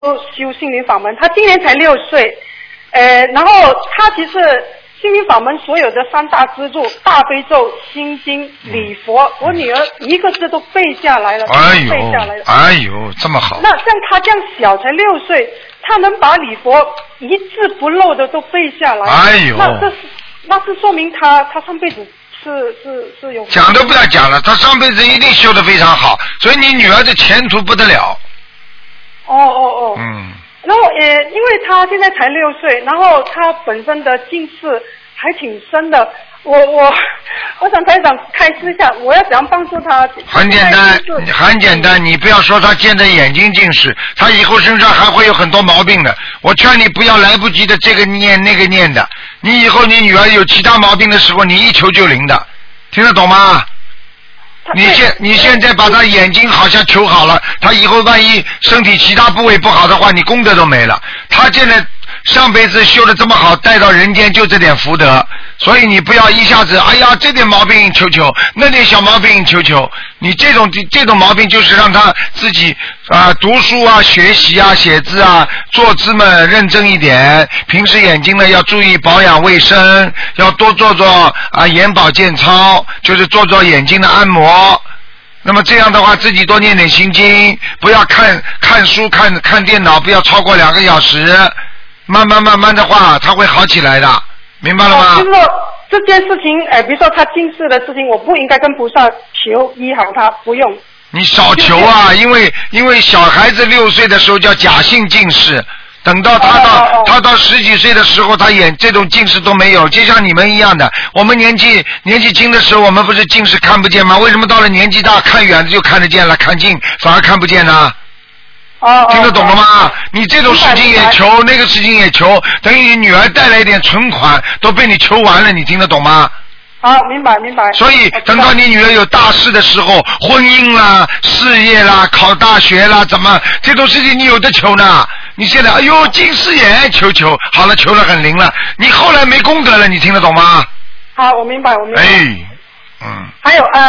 修心灵法门，他今年才6岁，然后他其实心灵法门所有的3大支柱，大悲咒、心经、礼佛，我女儿一个字都背下来了，背下来了。 哎呦，这么好。 那像他这样小，才6岁，他能把礼佛一字不漏的都背下来。 哎呦， 那是说明他上辈子是有。 讲都不要讲了，他上辈子一定修得非常好，所以你女儿的前途不得了。 然后因为他现在才6岁，然后他本身的近视还挺深的，我想台长开示一下，我要怎样帮助他？ 很简单，你不要说他现在眼睛近视，他以后身上还会有很多毛病的。我劝你不要来不及的这个念那个念的，你以后你女儿有其他毛病的时候，你一求就灵的，听得懂吗？你现在把他眼睛好像求好了，他以后万一身体其他部位不好的话，你功德都没了。他现在上辈子修的这么好，带到人间就这点福德，所以你不要一下子哎呀这点毛病求求，那点小毛病求求，你这种毛病就是让他自己读书啊、学习啊、写字啊、坐姿嘛认真一点，平时眼睛呢要注意保养卫生，要多做眼保健操，就是做眼睛的按摩。那么这样的话，自己多念点心经，不要看书看电脑，不要超过2个小时。慢慢的话，他会好起来的，明白了吗？ 就是说这件事情，比如说他近视的事情，我不应该跟菩萨求医好他，不用。 你少求啊，因为小孩子6岁的时候叫假性近视，等到他到10几岁的时候，他这种近视都没有，就像你们一样的。我们年纪轻的时候，我们不是近视看不见吗？为什么到了年纪大，看远就看得见了，看近反而看不见呢？听得懂了吗？你这种事情也求，那个事情也求，等于你女儿带来一点存款都被你求完了，你听得懂吗？ 好，明白。 所以等到你女儿有大事的时候，婚姻啦、事业啦、考大学啦，怎么这种事情你有的求呢？你现在哎呦近视眼求好了，求了很灵了，你后来没功德了，你听得懂吗？ 好，我明白。 哎， 还有